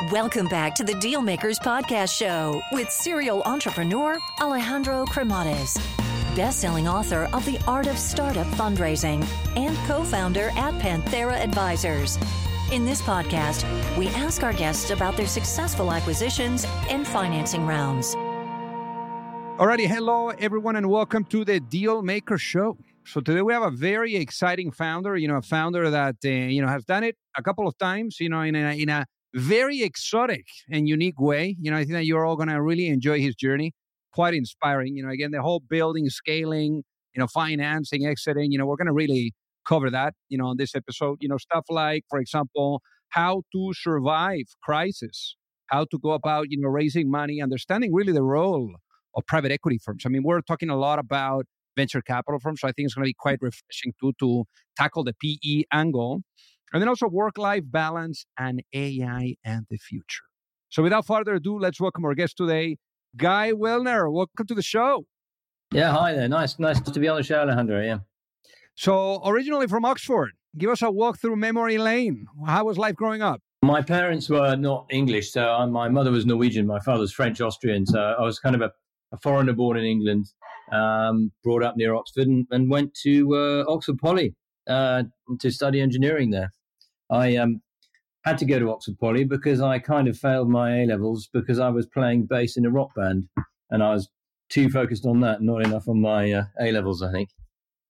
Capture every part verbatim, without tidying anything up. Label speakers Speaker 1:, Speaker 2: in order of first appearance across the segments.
Speaker 1: Welcome back to the Dealmakers Podcast Show with serial entrepreneur Alejandro Cremades, best-selling author of The Art of Startup Fundraising and co-founder at Panthera Advisors. In this podcast, we ask our guests about their successful acquisitions and financing rounds.
Speaker 2: Alrighty, hello everyone, and welcome to the Dealmakers Show. So today we have a very exciting founder, you know, a founder that uh, you know has done it a couple of times, you know, in a in a very exotic and unique way. You know, I think that you're all going to really enjoy his journey. Quite inspiring. You know, again, the whole building, scaling, you know, financing, exiting, you know, we're going to really cover that, you know, on this episode. You know, stuff like, for example, how to survive crisis, how to go about, you know, raising money, understanding really the role of private equity firms. I mean, we're talking a lot about venture capital firms, so I think it's going to be quite refreshing too to tackle the P E angle. And then also work-life balance and A I and the future. So without further ado, let's welcome our guest today, Guy Wilner. Welcome to the show.
Speaker 3: Yeah, hi there. Nice, nice to be on the show, Alejandro. Yeah.
Speaker 2: So originally from Oxford, give us a walk through memory lane. How was life growing up?
Speaker 3: My parents were not English, so I, my mother was Norwegian. My father's French Austrian. So I was kind of a, a foreigner born in England, um, brought up near Oxford, and, and went to uh, Oxford Poly uh, to study engineering there. I um, had to go to Oxford Poly because I kind of failed my A-levels because I was playing bass in a rock band, and I was too focused on that, not enough on my uh, A-levels, I think.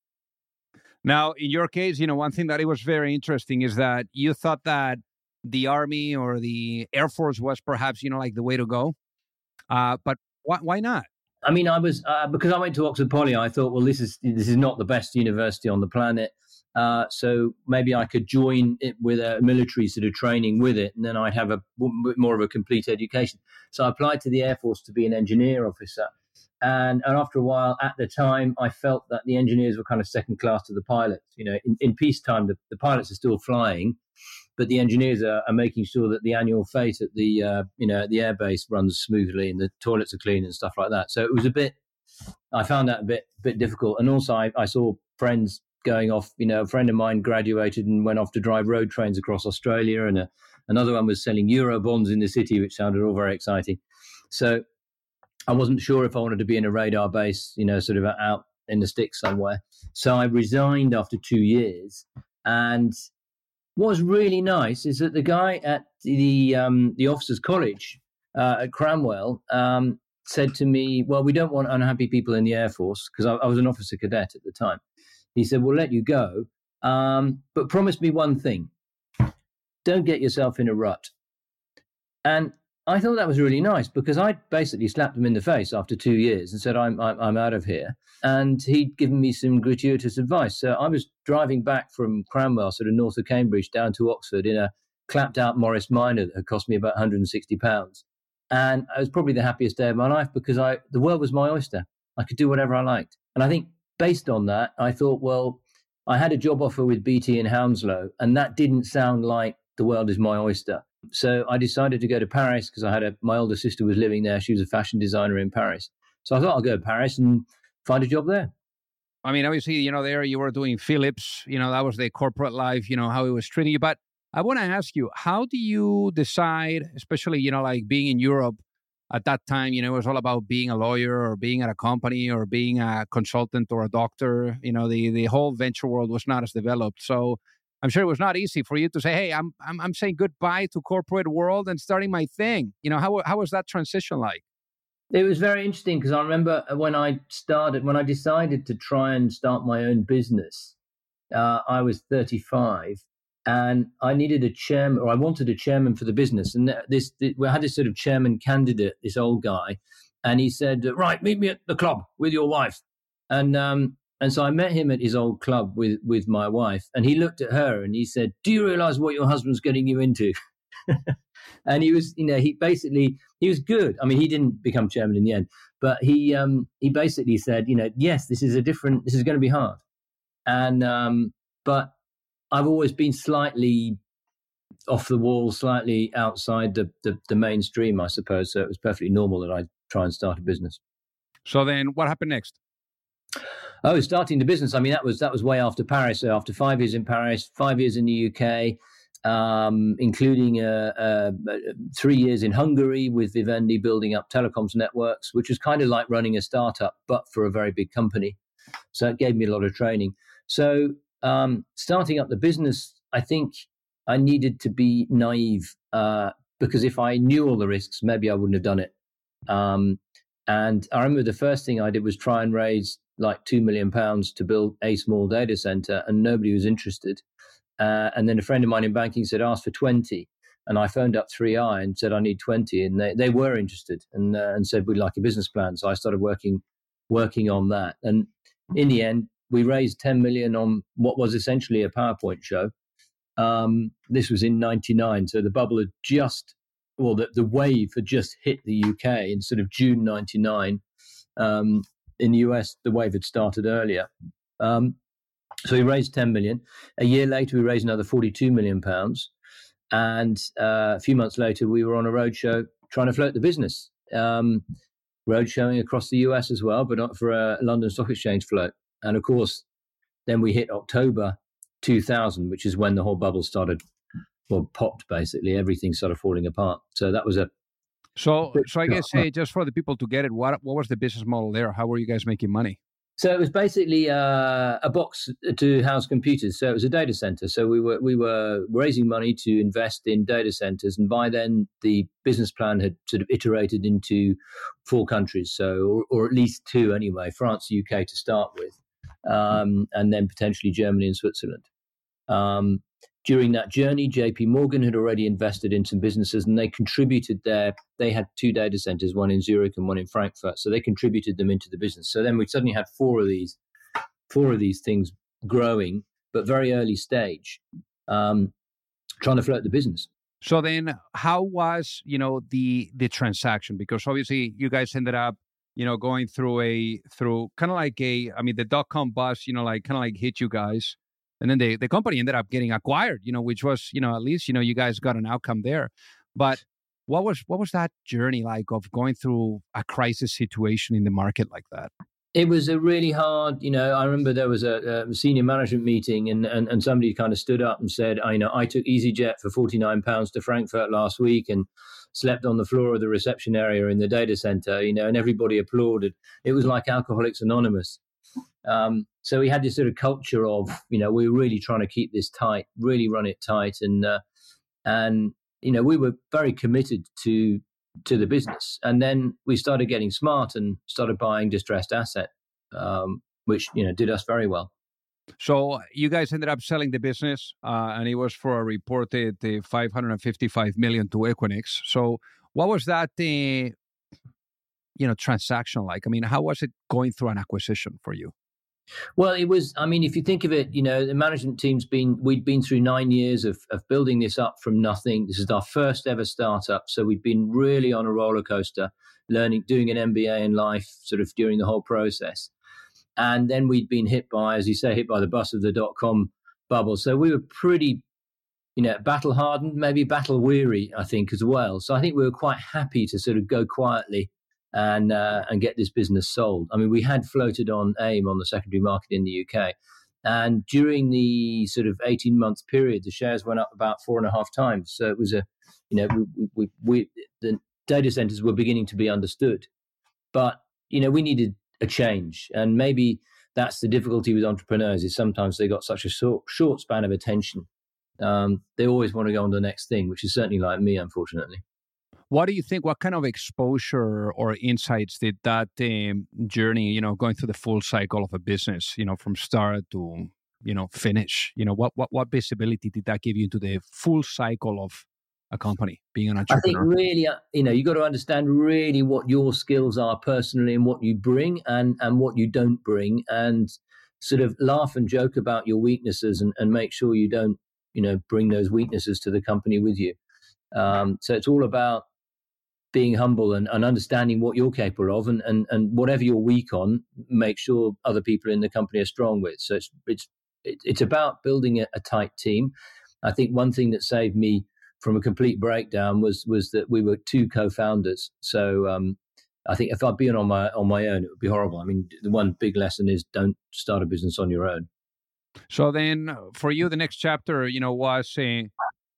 Speaker 2: Now, in your case, you know, one thing that it was very interesting is that you thought that the Army or the Air Force was perhaps, you know, like the way to go. Uh, but why, why not?
Speaker 3: I mean, I was uh, because I went to Oxford Poly. I thought, well, this is this is not the best university on the planet. Uh, so maybe I could join it with a military sort of training with it, and then I'd have a bit more of a complete education. So I applied to the Air Force to be an engineer officer. And, and after a while, at the time, I felt that the engineers were kind of second class to the pilots. You know, in, in peacetime, the, the pilots are still flying, but the engineers are, are making sure that the annual fete at the, uh, you know, at the airbase runs smoothly and the toilets are clean and stuff like that. So it was a bit, I found that a bit, bit difficult. And also I, I saw friends going off, you know, a friend of mine graduated and went off to drive road trains across Australia, and a, another one was selling Euro bonds in the city, which sounded all very exciting. So I wasn't sure if I wanted to be in a radar base, you know, sort of out in the sticks somewhere. So I resigned after two years. And what was really nice is that the guy at the um, the officers' college uh, at Cranwell um, said to me, well, we don't want unhappy people in the Air Force, because I, I was an officer cadet at the time. He said, we'll let you go, um, but promise me one thing. Don't get yourself in a rut. And I thought that was really nice, because I basically slapped him in the face after two years and said, I'm, I'm, I'm out of here. And he'd given me some gratuitous advice. So I was driving back from Cranwell, sort of north of Cambridge, down to Oxford in a clapped out Morris Minor that had cost me about one hundred sixty pounds. And it was probably the happiest day of my life, because I the world was my oyster. I could do whatever I liked. And I think based on that, I thought, well, I had a job offer with B T in Hounslow, and that didn't sound like the world is my oyster. So I decided to go to Paris, because I had a, my older sister was living there. She was a fashion designer in Paris. So I thought I'll go to Paris and find a job there.
Speaker 2: I mean, obviously, you know, there you were doing Philips, you know, that was the corporate life, you know, how it was treating you. But I want to ask you, how do you decide, especially, you know, like being in Europe at that time, you know, it was all about being a lawyer or being at a company or being a consultant or a doctor. You know, the, the whole venture world was not as developed. So I'm sure it was not easy for you to say, hey, I'm I'm, I'm saying goodbye to corporate world and starting my thing. You know, how how was that transition like?
Speaker 3: It was very interesting, because I remember when I started, when I decided to try and start my own business, uh, I was thirty-five, and I needed a chairman, or I wanted a chairman for the business. And this, this we had this sort of chairman candidate, this old guy, and he said, right, meet me at the club with your wife. And um, and so I met him at his old club with, with my wife, and he looked at her and he said, do you realize what your husband's getting you into? And he was, you know, he basically, he was good. I mean, he didn't become chairman in the end, but he um, he basically said, you know, yes, this is a different, this is going to be hard. And, um, but I've always been slightly off the wall, slightly outside the, the, the mainstream, I suppose. So it was perfectly normal that I try and start a business.
Speaker 2: So then what happened next?
Speaker 3: Oh, starting the business. I mean, that was, that was way after Paris. So after five years in Paris, five years in the U K, um, including uh, uh, three years in Hungary with Vivendi building up telecoms networks, which was kind of like running a startup, but for a very big company. So it gave me a lot of training. So um, starting up the business, I think I needed to be naive uh, because if I knew all the risks, maybe I wouldn't have done it. Um, and I remember the first thing I did was try and raise like two million pounds to build a small data center, and nobody was interested. Uh, and then a friend of mine in banking said, ask for twenty. And I phoned up three I and said, I need twenty. And they, they were interested and uh, and said, we'd like a business plan. So I started working working on that. And in the end, we raised ten million on what was essentially a PowerPoint show. Um, this was in ninety-nine. So the bubble had just, well, the, the wave had just hit the U K in sort of June ninety-nine. Um, in the U S, the wave had started earlier. Um, So we raised ten million. A year later, we raised another forty-two million pounds. And uh, a few months later, we were on a roadshow trying to float the business. Um, road showing across the U S as well, but not for a London Stock Exchange float. And of course, then we hit October two thousand, which is when the whole bubble started, well, popped basically. Everything started falling apart. So that was a.
Speaker 2: So, so I guess, hey, just for the people to get it, what what was the business model there? How were you guys making money?
Speaker 3: So it was basically uh, a box to house computers. So it was a data center. So we were we were raising money to invest in data centers, and by then the business plan had sort of iterated into four countries, so or, or at least two anyway: France, U K to start with, um, and then potentially Germany and Switzerland. Um, during that journey, J P Morgan had already invested in some businesses, and they contributed their. They had two data centers, one in Zurich and one in Frankfurt. So they contributed them into the business. So then we suddenly had four of these, four of these things growing, but very early stage, um, trying to float the business.
Speaker 2: So then, how was you know the the transaction? Because obviously, you guys ended up you know going through a through kind of like a. I mean, the dot com bust, you know, like kind of like hit you guys. And then the, the company ended up getting acquired, you know, which was, you know, at least, you know, you guys got an outcome there. But what was what was that journey like of going through a crisis situation in the market like that?
Speaker 3: It was a really hard, you know, I remember there was a, a senior management meeting and, and, and somebody kind of stood up and said, I you know, I took EasyJet for forty-nine pounds to Frankfurt last week and slept on the floor of the reception area in the data center, you know, and everybody applauded. It was like Alcoholics Anonymous. Um, so we had this sort of culture of, you know, we were really trying to keep this tight, really run it tight. And, uh, and, you know, we were very committed to, to the business. And then we started getting smart and started buying distressed asset, um, which, you know, did us very well.
Speaker 2: So you guys ended up selling the business uh, and it was for a reported uh, five hundred fifty-five million to Equinix. So what was that, uh, you know, transaction like? I mean, how was it going through an acquisition for you?
Speaker 3: Well, it was, I mean, if you think of it, you know, the management team's been, we'd been through nine years of, of building this up from nothing. This is our first ever startup. So we've been really on a roller coaster, learning, doing an M B A in life sort of during the whole process. And then we'd been hit by, as you say, hit by the bust of the dot-com bubble. So we were pretty, you know, battle hardened, maybe battle weary, I think, as well. So I think we were quite happy to sort of go quietly and uh, and get this business sold. I mean, we had floated on AIM on the secondary market in the U K. And during the sort of eighteen-month period, the shares went up about four and a half times. So it was a, you know, we, we, we the data centers were beginning to be understood. But, you know, we needed a change. And maybe that's the difficulty with entrepreneurs is sometimes they got such a short, short span of attention. Um, they always want to go on to the next thing, which is certainly like me, unfortunately.
Speaker 2: What do you think, what kind of exposure or insights did that um, journey, you know, going through the full cycle of a business, you know, from start to, you know, finish, you know, what, what, what visibility did that give you into the full cycle of a company, being an entrepreneur?
Speaker 3: I think really, you know, you got to understand really what your skills are personally and what you bring and, and what you don't bring, and sort of laugh and joke about your weaknesses and, and make sure you don't, you know, bring those weaknesses to the company with you. Um, so it's all about being humble and, and understanding what you're capable of, and, and, and whatever you're weak on, make sure other people in the company are strong with. So it's it's it's about building a, a tight team. I think one thing that saved me from a complete breakdown was was that we were two co-founders. So um, I think if I'd been on my on my own, it would be horrible. I mean, the one big lesson is don't start a business on your own.
Speaker 2: So then, for you, the next chapter, you know, was uh,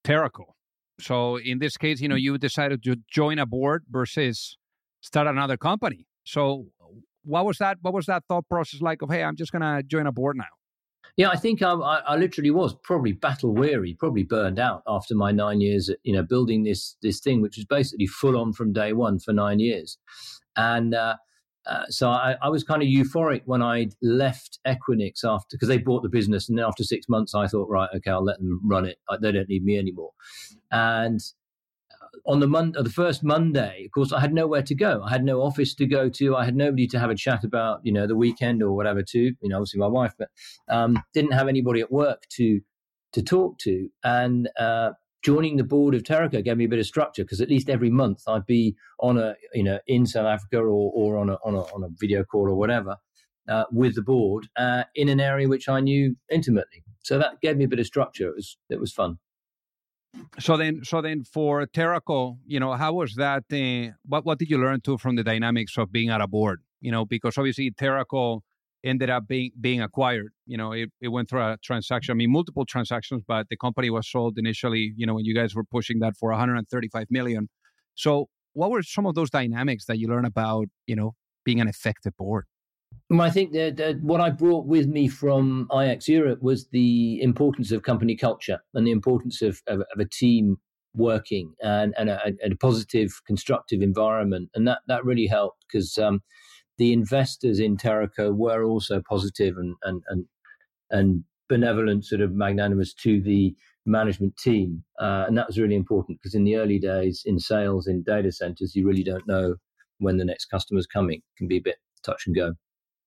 Speaker 2: Teraco. So in this case, you know, you decided to join a board versus start another company. So what was that? What was that thought process like of, hey, I'm just going to join a board now?
Speaker 3: Yeah, I think I, I, I literally was probably battle weary, probably burned out after my nine years, you know, building this this thing, which was basically full on from day one for nine years. And uh, uh, so I, I was kind of euphoric when I left Equinix after, because they bought the business. And then after six months, I thought, right, okay, I'll let them run it. They don't need me anymore. And on the mon- the first Monday, of course, I had nowhere to go. I had no office to go to. I had nobody to have a chat about, you know, the weekend or whatever to, you know, obviously my wife, but um, didn't have anybody at work to to talk to. And uh, joining the board of Teraco gave me a bit of structure, because at least every month I'd be on a, you know, in South Africa or, or on a on a on a video call or whatever uh, with the board uh, in an area which I knew intimately. So that gave me a bit of structure. It was it was fun.
Speaker 2: So then, so then for Teraco, you know, how was that? Uh, what what did you learn too from the dynamics of being at a board? You know, because obviously Teraco ended up being being acquired. You know, it, it went through a transaction. I mean, multiple transactions, but the company was sold initially. You know, when you guys were pushing that for one hundred thirty-five million. So, what were some of those dynamics that you learned about? You know, being an effective board?
Speaker 3: Well, I think that, that what I brought with me from I X Europe was the importance of company culture and the importance of, of, of a team working and, and, a, and a positive, constructive environment. And that, that really helped, because um, the investors in Teraco were also positive and, and, and, and benevolent, sort of magnanimous to the management team. Uh, and that was really important, because in the early days in sales in data centers, you really don't know when the next customer's coming. It can be a bit touch and go.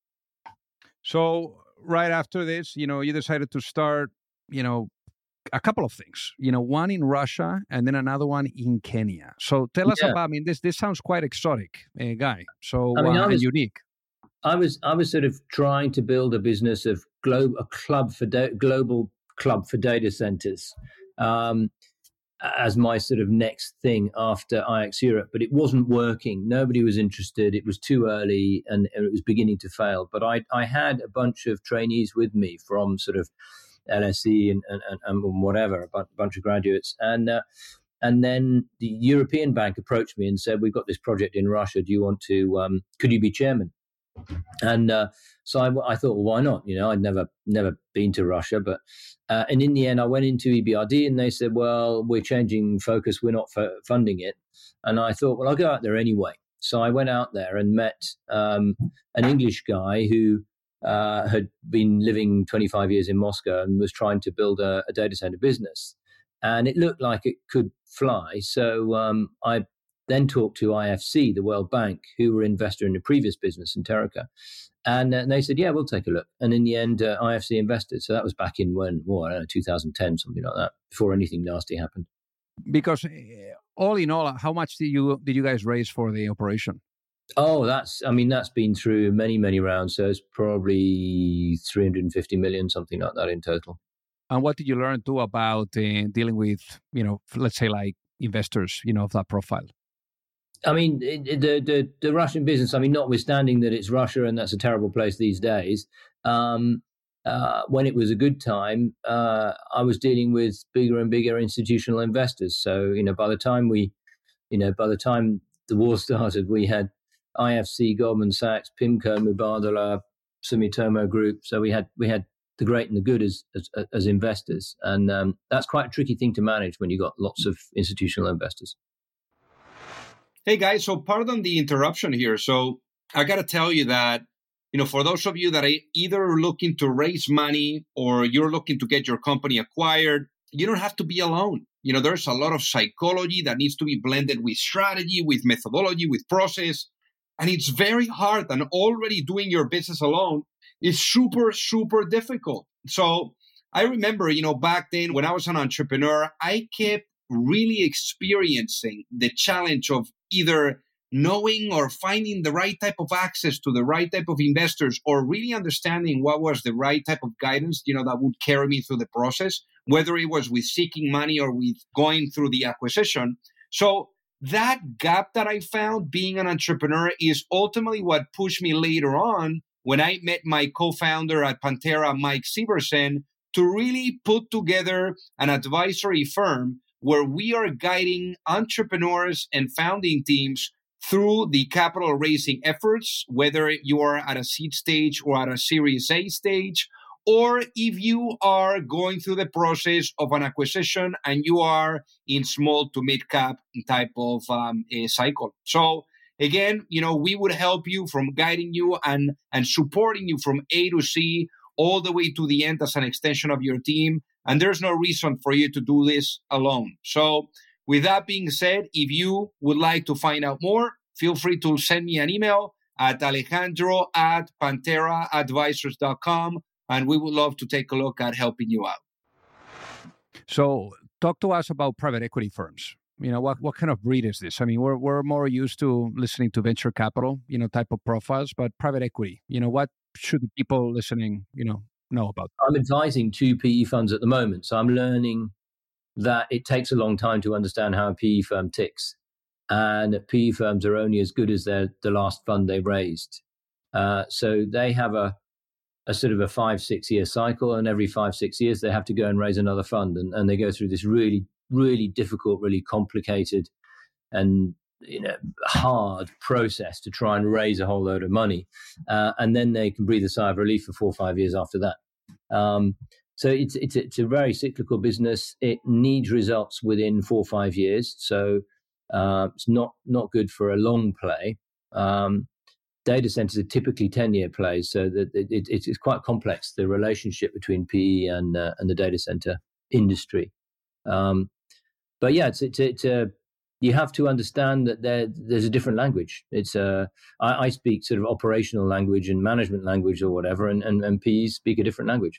Speaker 2: So right after this, you know, you decided to start, you know, a couple of things, you know, one in Russia and then another one in Kenya. So tell us
Speaker 3: yeah.
Speaker 2: about, I mean, this this sounds quite exotic, uh, Guy. So
Speaker 3: I mean,
Speaker 2: uh,
Speaker 3: I was,
Speaker 2: and unique.
Speaker 3: I was I was sort of trying to build a business of glo- a club for da- global club for data centers um, as my sort of next thing after I X Europe, but it wasn't working. Nobody was interested. It was too early, and, and it was beginning to fail. But I I had a bunch of trainees with me from sort of L S E and and, and whatever, a bunch of graduates, and uh, and then the European Bank approached me and said, "We've got this project in Russia. Do you want to? Um, could you be chairman?" And uh, so I, I thought, well, why not? You know, I'd never never been to Russia, but uh, and in the end, I went into E B R D, and they said, well, we're changing focus. We're not f- funding it. And I thought, well, I'll go out there anyway. So I went out there and met um, an English guy who uh, had been living twenty-five years in Moscow and was trying to build a, a data center business. And it looked like it could fly. So um, I then talked to I F C, the World Bank, who were an investor in the previous business in Teraco. And, uh, and they said, yeah, we'll take a look. And in the end, uh, I F C invested. So that was back in when, well, I don't know, two thousand ten, something like that, before anything nasty happened.
Speaker 2: Because uh, all in all, how much did you did you guys raise for the operation?
Speaker 3: Oh, that's, I mean, that's been through many, many rounds. So it's probably three hundred fifty million, something like that in total.
Speaker 2: And what did you learn too about uh, dealing with, you know, let's say like investors, you know, of that profile?
Speaker 3: I mean, the, the the Russian business, I mean, notwithstanding that it's Russia and that's a terrible place these days, um, uh, when it was a good time, uh, I was dealing with bigger and bigger institutional investors. So, you know, by the time we, you know, by the time the war started, we had I F C, Goldman Sachs, PIMCO, Mubadala, Sumitomo Group. So we had we had the great and the good as as, as investors. And um, that's quite a tricky thing to manage when you've got lots of institutional investors.
Speaker 4: Hey guys, so pardon the interruption here. So I got to tell you that, you know, for those of you that are either looking to raise money or you're looking to get your company acquired, you don't have to be alone. You know, there's a lot of psychology that needs to be blended with strategy, with methodology, with process. And it's very hard. And already doing your business alone is super, super difficult. So I remember, you know, back then when I was an entrepreneur, I kept really experiencing the challenge of either knowing or finding the right type of access to the right type of investors, or really understanding what was the right type of guidance, you know, that would carry me through the process, whether it was with seeking money or with going through the acquisition. So that gap that I found being an entrepreneur is ultimately what pushed me later on when I met my co-founder at Pantera, Mike Severson, to really put together an advisory firm where we are guiding entrepreneurs and founding teams through the capital raising efforts, whether you are at a seed stage or at a Series A stage, or if you are going through the process of an acquisition and you are in small to mid cap type of um, a cycle. So again, you know, we would help you from guiding you and, and supporting you from A to C all the way to the end as an extension of your team. And there's no reason for you to do this alone. So with that being said, if you would like to find out more, feel free to send me an email at Alejandro at Pantera Advisors dot com. And we would love to take a look at helping you out.
Speaker 2: So talk to us about private equity firms. You know, what, what kind of breed is this? I mean, we're we're more used to listening to venture capital, you know, type of profiles, but private equity, you know, what should the people listening, you know, know about?
Speaker 3: I'm advising two P E funds at the moment. So I'm learning that it takes a long time to understand how a P E firm ticks. And P E firms are only as good as their the last fund they raised. Uh, so they have a a sort of a five, six year cycle, and every five, six years they have to go and raise another fund. And, and they go through this really, really difficult, really complicated and, you know, hard process to try and raise a whole load of money. Uh, and then they can breathe a sigh of relief for four or five years after that. Um, so it's, it's, it's a very cyclical business. It needs results within four or five years. So uh, it's not, not good for a long play. Um, Data centers are typically ten-year plays, so that it, it, it's quite complex, the relationship between P E and uh, and the data center industry. Um, but yeah, it's it's, it's uh, you have to understand that there there's a different language. It's uh, I, I speak sort of operational language and management language or whatever, and, and, and P Es speak a different language.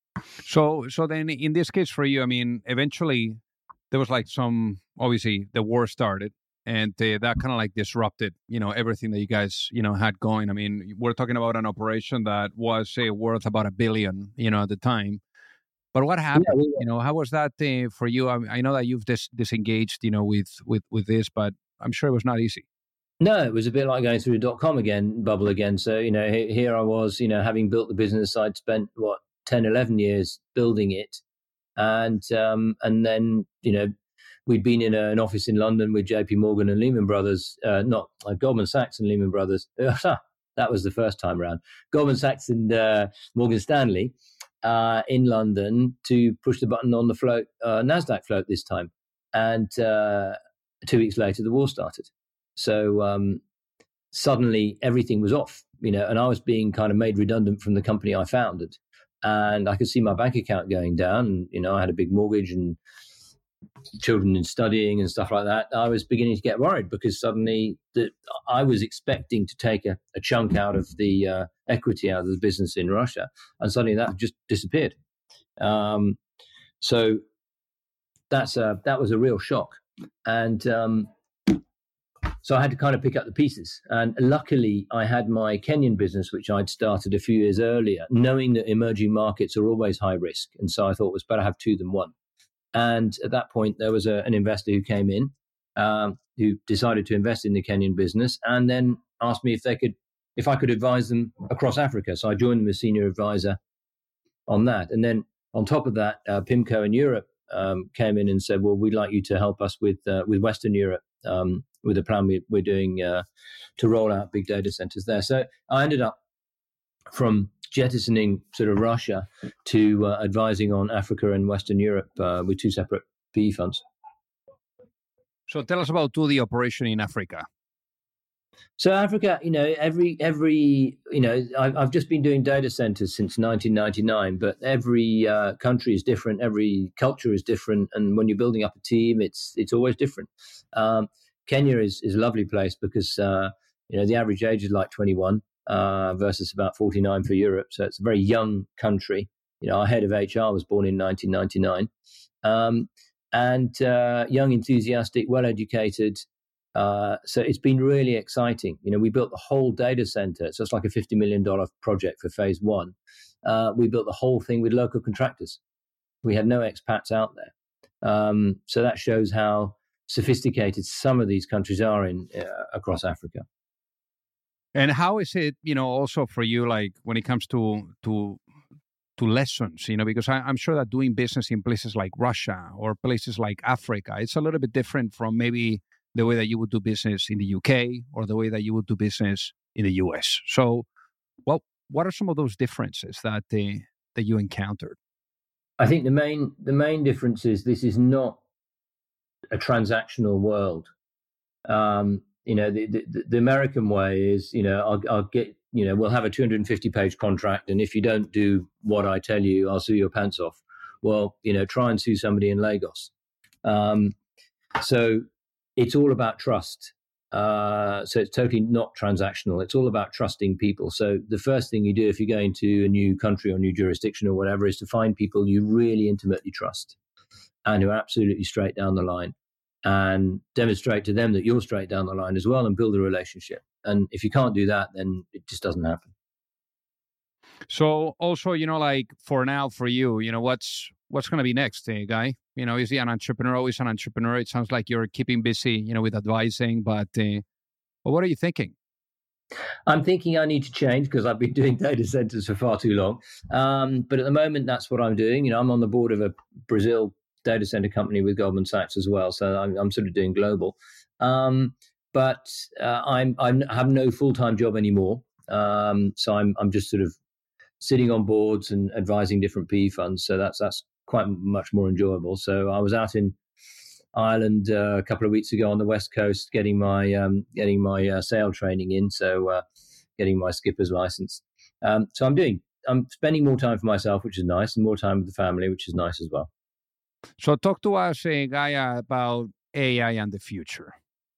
Speaker 2: So so then in this case for you, I mean, eventually there was like some, obviously the war started. And uh, that kind of like disrupted, you know, everything that you guys, you know, had going. I mean, we're talking about an operation that was, say, worth about a billion, you know, at the time. But what happened? Yeah, yeah. You know, how was that uh, for you? I, I know that you've dis- disengaged, you know, with, with, with this, but I'm sure it was not easy.
Speaker 3: No, it was a bit like going through a dot-com again, bubble again. So, you know, here, here I was, you know, having built the business, I'd spent, what, ten, eleven years building it. And um, and then, you know, we'd been in a, an office in London with J P Morgan and Lehman Brothers, uh, not uh, Goldman Sachs and Lehman Brothers. That was the first time around. Goldman Sachs and uh, Morgan Stanley uh, in London to push the button on the float, uh, NASDAQ float this time. And uh, two weeks later, the war started. So um, suddenly everything was off, you know, and I was being kind of made redundant from the company I founded. And I could see my bank account going down. And, you know, I had a big mortgage and children in studying and stuff like that. I was beginning to get worried because suddenly the, I was expecting to take a, a chunk out of the uh, equity out of the business in Russia, and suddenly that just disappeared. Um, so that's a, that was a real shock. And um, so I had to kind of pick up the pieces. And luckily, I had my Kenyan business, which I'd started a few years earlier, knowing that emerging markets are always high risk. And so I thought it was better have two than one. And at that point, there was a, an investor who came in, um, who decided to invest in the Kenyan business, and then asked me if they could, if I could advise them across Africa. So I joined them as senior advisor on that. And then on top of that, uh, PIMCO in Europe um, came in and said, "Well, we'd like you to help us with uh, with Western Europe um, with a plan we, we're doing uh, to roll out big data centers there." So I ended up from jettisoning sort of Russia to uh, advising on Africa and Western Europe uh, with two separate P E funds.
Speaker 2: So tell us about to the operation in Africa.
Speaker 3: So Africa, you know, every, every you know, I've, I've just been doing data centers since nineteen ninety-nine, but every uh, country is different, every culture is different. And when you're building up a team, it's it's always different. Um, Kenya is, is a lovely place because, uh, you know, the average age is like twenty-one. Uh, versus about forty-nine for Europe. So it's a very young country. You know, our head of H R was born in nineteen ninety-nine. Um, and uh, young, enthusiastic, well-educated. Uh, so it's been really exciting. You know, we built the whole data center. So it's like a fifty million dollars project for phase one. Uh, we built the whole thing with local contractors. We had no expats out there. Um, so that shows how sophisticated some of these countries are in uh, across Africa.
Speaker 2: And how is it, you know, also for you, like when it comes to to to lessons, you know, because I, I'm sure that doing business in places like Russia or places like Africa, it's a little bit different from maybe the way that you would do business in the U K or the way that you would do business in the U S. So, well, what are some of those differences that uh, that you encountered?
Speaker 3: I think the main the main difference is this is not a transactional world. Um, you know, the, the the American way is, you know, I'll, I'll get, you know, we'll have a two hundred fifty page contract, and if you don't do what I tell you, I'll sue your pants off. Well, you know, try and sue somebody in Lagos. Um, so it's all about trust. Uh, so it's totally not transactional. It's all about trusting people. So the first thing you do if you're going to a new country or new jurisdiction or whatever is to find people you really intimately trust and who are absolutely straight down the line, and demonstrate to them that you're straight down the line as well, and build a relationship. And if you can't do that, then it just doesn't happen.
Speaker 2: So also, you know, like for now, for you, you know, what's what's going to be next, eh, Guy? You know, is he an entrepreneur? Always an entrepreneur. It sounds like you're keeping busy, you know, with advising, but, uh, but what are you thinking?
Speaker 3: I'm thinking I need to change because I've been doing data centers for far too long. Um, but at the moment, that's what I'm doing. You know, I'm on the board of a Brazil data center company with Goldman Sachs as well. So I'm, I'm sort of doing global. Um, but uh, I'm, I'm, I have no full-time job anymore. Um, so I'm, I'm just sort of sitting on boards and advising different P E funds. So that's, that's quite much more enjoyable. So I was out in Ireland uh, a couple of weeks ago on the West Coast, getting my um, getting my uh, sail training in, so uh, getting my skipper's license. Um, so I'm doing, I'm spending more time for myself, which is nice, and more time with the family, which is nice as well.
Speaker 2: So talk to us, uh, Gaia, about A I and the future.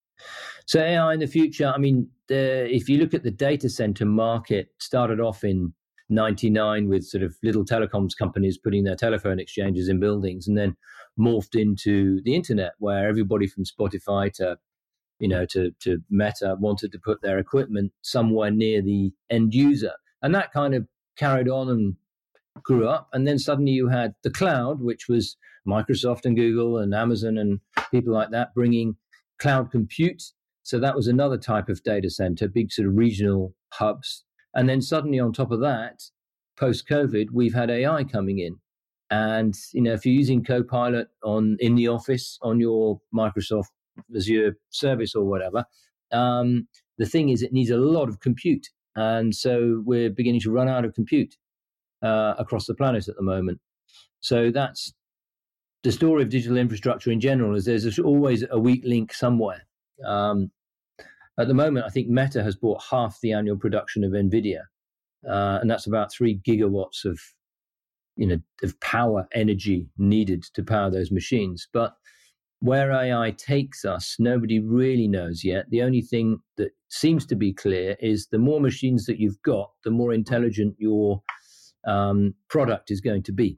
Speaker 3: So A I in the future, I mean, the, if you look at the data center market, started off in ninety-nine with sort of little telecoms companies putting their telephone exchanges in buildings, and then morphed into the internet, where everybody from Spotify to, you know, to, to Meta wanted to put their equipment somewhere near the end user. And that kind of carried on and grew up. And then suddenly you had the cloud, which was Microsoft and Google and Amazon and people like that bringing cloud compute. So that was another type of data center, big sort of regional hubs. And then suddenly on top of that, post-COVID, we've had A I coming in. And, you know, if you're using Copilot on in the office on your Microsoft Azure service or whatever, um, the thing is it needs a lot of compute. And so we're beginning to run out of compute uh, across the planet at the moment. So that's the story of digital infrastructure in general, is there's always a weak link somewhere. Um, at the moment, I think Meta has bought half the annual production of NVIDIA. Uh, and that's about three gigawatts of you know, of power, energy needed to power those machines. But where A I takes us, nobody really knows yet. The only thing that seems to be clear is the more machines that you've got, the more intelligent your um, product is going to be.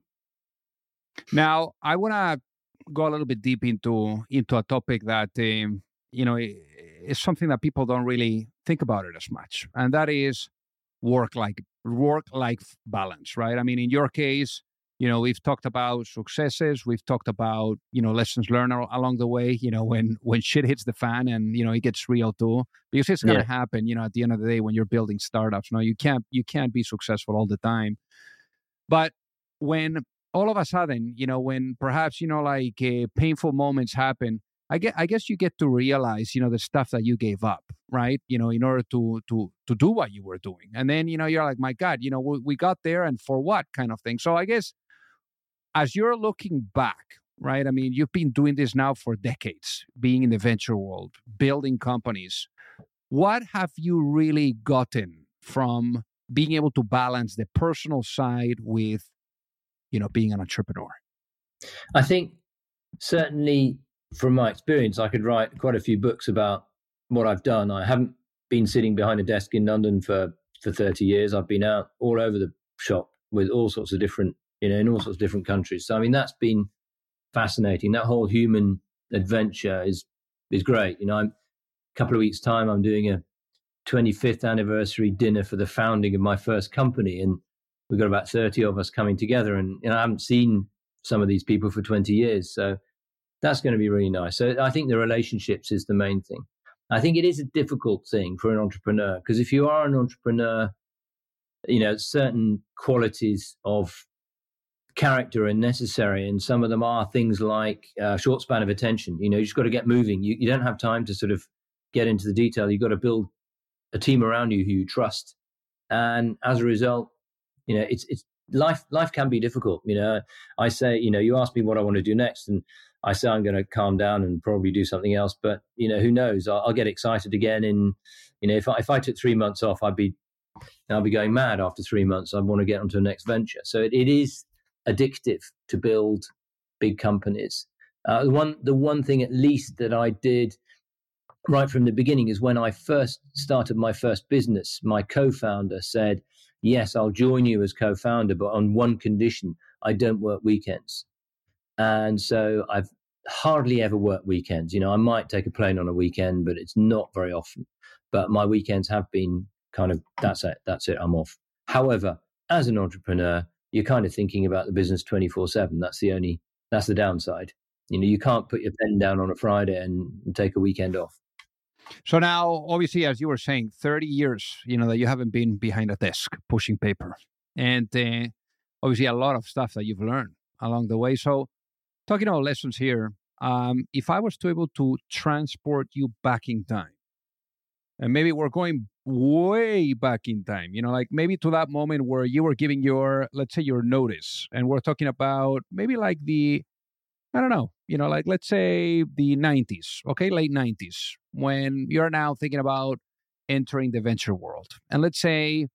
Speaker 2: Now, I want to go a little bit deep into into a topic that, um, you know, is something that people don't really think about it as much, and that is work-like work-life balance, right? I mean, in your case, you know, we've talked about successes, we've talked about, you know, lessons learned along the way, you know, when when shit hits the fan and, you know, it gets real too, because it's going to yeah. happen, you know, at the end of the day when you're building startups. No, you can't you can't be successful all the time. But when all of a sudden, you know, when perhaps, you know, like uh, painful moments happen, I guess, I guess you get to realize, you know, the stuff that you gave up, right? You know, in order to to to do what you were doing. And then, you know, you're like, my God, you know, we, we got there and for what kind of thing. So I guess as you're looking back, right? I mean, you've been doing this now for decades, being in the venture world, building companies. What have you really gotten from being able to balance the personal side with, you know, being an entrepreneur?
Speaker 3: I think certainly from my experience, I could write quite a few books about what I've done. I haven't been sitting behind a desk in London for, for thirty years. I've been out all over the shop with all sorts of different, you know, in all sorts of different countries. So, I mean, that's been fascinating. That whole human adventure is, is great. You know, I'm, a couple of weeks' time, I'm doing a twenty-fifth anniversary dinner for the founding of my first company. And we've got about thirty of us coming together. And, you know, I haven't seen some of these people for twenty years. So that's going to be really nice. So I think the relationships is the main thing. I think it is a difficult thing for an entrepreneur, because if you are an entrepreneur, you know, certain qualities of character are necessary, and some of them are things like uh, short span of attention. You know, you just got to get moving. You, you don't have time to sort of get into the detail. You've got to build a team around you who you trust, and as a result, you know, it's it's life. Life can be difficult. You know, I say, you know, you ask me what I want to do next, and I say I'm going to calm down and probably do something else. But you know, who knows? I'll, I'll get excited again. In you know, if I, if I took three months off, I'd be I'll be going mad after three months. I want to get onto the next venture. So it, it is addictive to build big companies. Uh, the one the one thing at least that I did right from the beginning is when I first started my first business, my co-founder said, yes, I'll join you as co-founder, but on one condition: I don't work weekends. And so I've hardly ever worked weekends. You know, I might take a plane on a weekend, but it's not very often. But my weekends have been kind of, that's it, that's it, I'm off. However, as an entrepreneur, you're kind of thinking about the business twenty-four seven. That's the only, that's the downside. You know, you can't put your pen down on a Friday and, and take a weekend off.
Speaker 2: So now, obviously, as you were saying, thirty years, you know, that you haven't been behind a desk pushing paper. And uh, obviously a lot of stuff that you've learned along the way. So talking about lessons here, um, if I was to able to transport you back in time, and maybe we're going way back in time, you know, like maybe to that moment where you were giving your, let's say, your notice, and we're talking about maybe like the, I don't know, you know, like let's say the nineties, okay, late nineties, when you're now thinking about entering the venture world. And let's say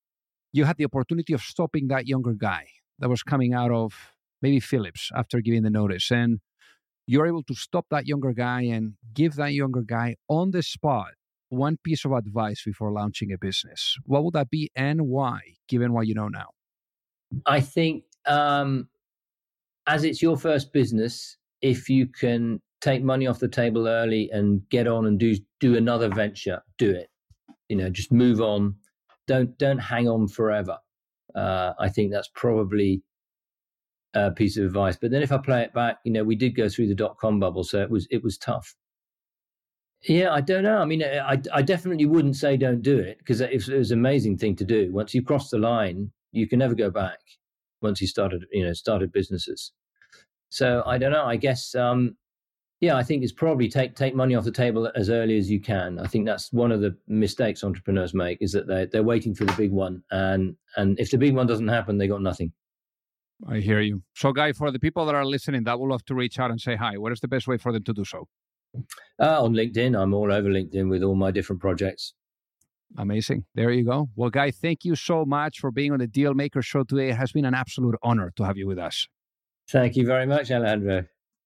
Speaker 2: you had the opportunity of stopping that younger guy that was coming out of maybe Philips after giving the notice, and you're able to stop that younger guy and give that younger guy on the spot one piece of advice before launching a business. What would that be and why, given what you know now?
Speaker 3: I think um, as it's your first business, if you can take money off the table early and get on and do do another venture, do it. You know, just move on. Don't don't hang on forever. Uh, I think that's probably a piece of advice. But then if I play it back, you know, we did go through the dot-com bubble, so it was it was tough. Yeah, I don't know. I mean, I, I definitely wouldn't say don't do it, because it, it was an amazing thing to do. Once you cross the line, you can never go back. Once you started, you know, started businesses. So I don't know. I guess, um, yeah, I think it's probably take take money off the table as early as you can. I think that's one of the mistakes entrepreneurs make, is that they they're waiting for the big one, and and if the big one doesn't happen, they got nothing.
Speaker 2: I hear you. So, Guy, for the people that are listening that would love to reach out and say hi, what is the best way for them to do so?
Speaker 3: Uh, on LinkedIn. I'm all over LinkedIn with all my different projects.
Speaker 2: Amazing. There you go. Well, Guy, thank you so much for being on the Deal Maker Show today. It has been an absolute honor to have you with us.
Speaker 3: Thank you very much, Alejandro.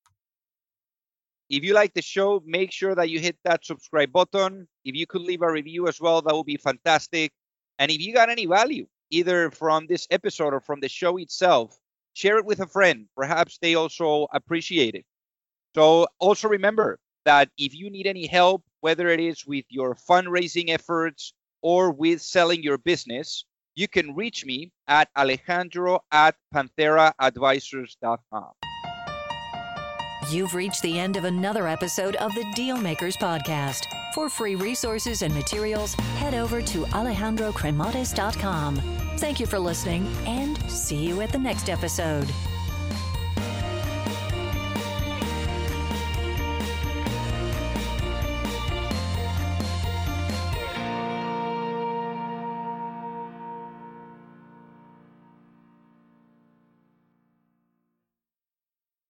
Speaker 5: If you like the show, make sure that you hit that subscribe button. If you could leave a review as well, that would be fantastic. And if you got any value, either from this episode or from the show itself, share it with a friend. Perhaps they also appreciate it. So also remember that if you need any help, whether it is with your fundraising efforts or with selling your business, you can reach me at Alejandro at Panthera Advisors dot com.
Speaker 1: You've reached the end of another episode of the Deal Makers Podcast. For free resources and materials, head over to Alejandro Cremades dot com. Thank you for listening, and see you at the next episode.